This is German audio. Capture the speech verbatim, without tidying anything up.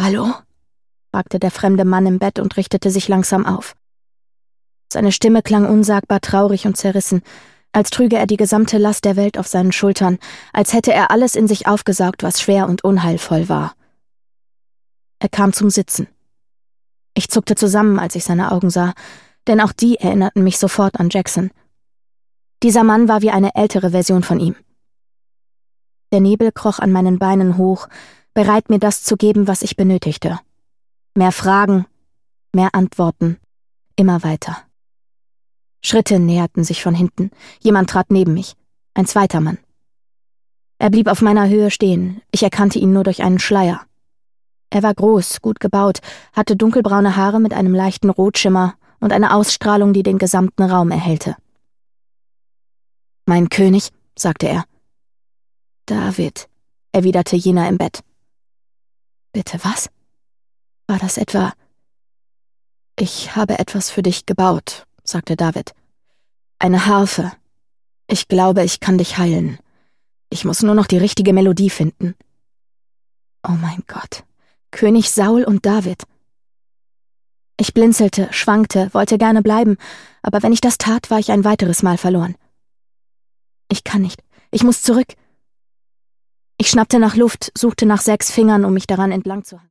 »Hallo?« fragte der fremde Mann im Bett und richtete sich langsam auf. Seine Stimme klang unsagbar traurig und zerrissen, als trüge er die gesamte Last der Welt auf seinen Schultern, als hätte er alles in sich aufgesaugt, was schwer und unheilvoll war. Er kam zum Sitzen. Ich zuckte zusammen, als ich seine Augen sah, denn auch die erinnerten mich sofort an Jackson. Dieser Mann war wie eine ältere Version von ihm. Der Nebel kroch an meinen Beinen hoch, bereit mir das zu geben, was ich benötigte. Mehr Fragen, mehr Antworten, immer weiter. Schritte näherten sich von hinten. Jemand trat neben mich. Ein zweiter Mann. Er blieb auf meiner Höhe stehen. Ich erkannte ihn nur durch einen Schleier. Er war groß, gut gebaut, hatte dunkelbraune Haare mit einem leichten Rotschimmer und eine Ausstrahlung, die den gesamten Raum erhellte. »Mein König«, sagte er. »David«, erwiderte jener im Bett. »Bitte was? War das etwa?« »Ich habe etwas für dich gebaut«, sagte David. »Eine Harfe. Ich glaube, ich kann dich heilen. Ich muss nur noch die richtige Melodie finden.« Oh mein Gott. König Saul und David. Ich blinzelte, schwankte, wollte gerne bleiben, aber wenn ich das tat, war ich ein weiteres Mal verloren. Ich kann nicht. Ich muss zurück. Ich schnappte nach Luft, suchte nach sechs Fingern, um mich daran entlang zu halten.